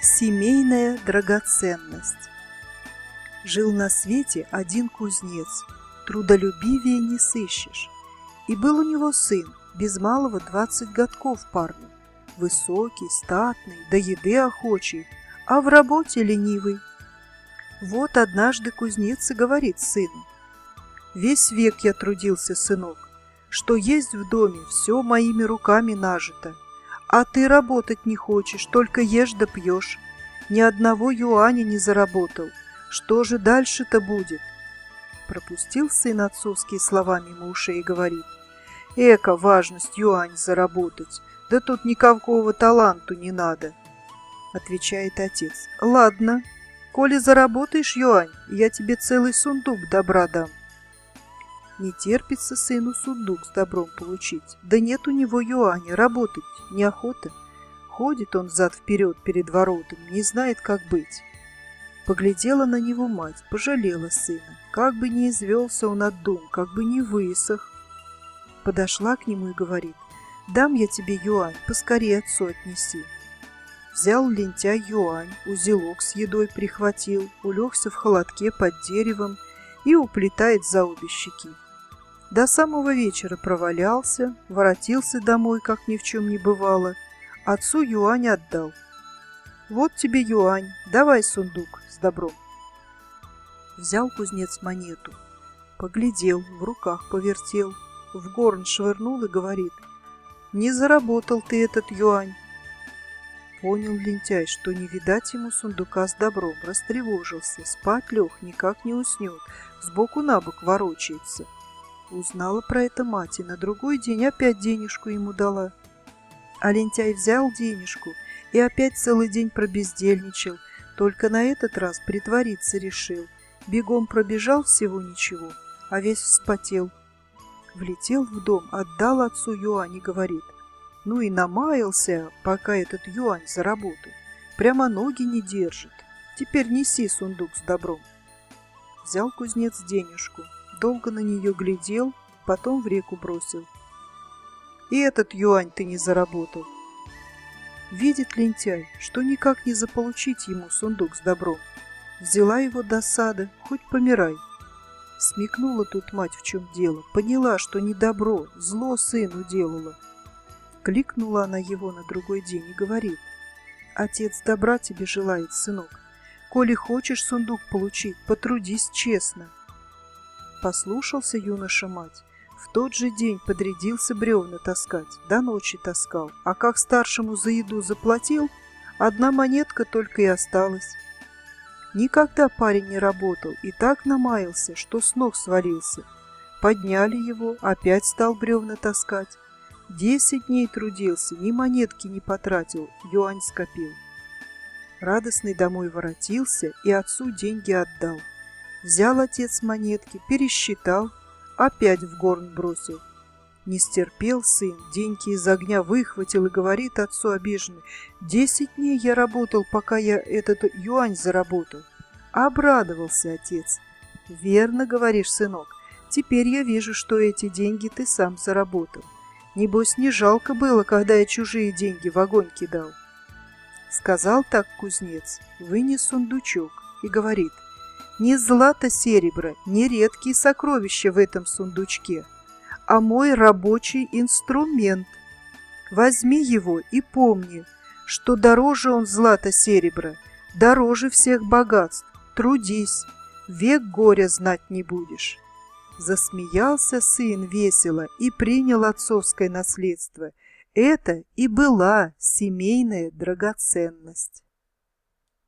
Семейная драгоценность. Жил на свете один кузнец, трудолюбивее не сыщешь. И был у него сын, без малого 20 годков парню, высокий, статный, до еды охочий, а в работе ленивый. Вот однажды кузнец и говорит сыну: «Весь век я трудился, сынок, что есть в доме, все моими руками нажито. А ты работать не хочешь, только ешь да пьешь. Ни одного юаня не заработал. Что же дальше-то будет?» Пропустил сын отцовские слова мимо ушей и говорит: «Эка важность юань заработать, да тут никакого таланту не надо». Отвечает отец: «Ладно, коли заработаешь юань, я тебе целый сундук добра дам». Не терпится сыну сундук с добром получить, да нет у него юаня, работать неохота. Ходит он взад-вперед перед воротами, не знает, как быть. Поглядела на него мать, пожалела сына, как бы не извелся он от дум, как бы не высох. Подошла к нему и говорит: «Дам я тебе юань, поскорее отцу отнеси». Взял лентяй юань, узелок с едой прихватил, улегся в холодке под деревом и уплетает за обе щеки. До самого вечера провалялся, воротился домой, как ни в чем не бывало, отцу юань отдал. «Вот тебе юань, давай сундук с добром». Взял кузнец монету, поглядел, в руках повертел, в горн швырнул и говорит: «Не заработал ты этот юань». Понял лентяй, что не видать ему сундука с добром, растревожился, спать лег, никак не уснет, сбоку на бок ворочается. Узнала про это мать и на другой день опять денежку ему дала. А лентяй взял денежку и опять целый день пробездельничал, только на этот раз притвориться решил. Бегом пробежал всего ничего, а весь вспотел. Влетел в дом, отдал отцу юань и говорит: «Ну и намаялся, пока этот юань заработал. Прямо ноги не держит. Теперь неси сундук с добром». Взял кузнец денежку, долго на нее глядел, потом в реку бросил. «И этот юань ты не заработал». Видит лентяй, что никак не заполучить ему сундук с добром. Взяла его досада, хоть помирай. Смекнула тут мать, в чем дело, поняла, что не добро, зло сыну делала. Кликнула она его на другой день и говорит: «Отец добра тебе желает, сынок. Коли хочешь сундук получить, потрудись честно». Послушался юноша мать. В тот же день подрядился бревна таскать, до ночи таскал, а как старшему за еду заплатил, одна монетка только и осталась. Никогда парень не работал и так намаялся, что с ног свалился. Подняли его, опять стал бревна таскать. 10 дней трудился, ни монетки не потратил, юань скопил. Радостный домой воротился и отцу деньги отдал. Взял отец монетки, пересчитал, опять в горн бросил. Не стерпел сын, деньги из огня выхватил и говорит отцу обиженный: «10 дней я работал, пока я этот юань заработал». Обрадовался отец: «Верно говоришь, сынок, теперь я вижу, что эти деньги ты сам заработал. Небось, не жалко было, когда я чужие деньги в огонь кидал». Сказал так кузнец, вынес сундучок и говорит: «Не злато-серебро, не редкие сокровища в этом сундучке, а мой рабочий инструмент. Возьми его и помни, что дороже он злата-серебра, дороже всех богатств. Трудись, век горя знать не будешь». Засмеялся сын весело и принял отцовское наследство. Это и была семейная драгоценность.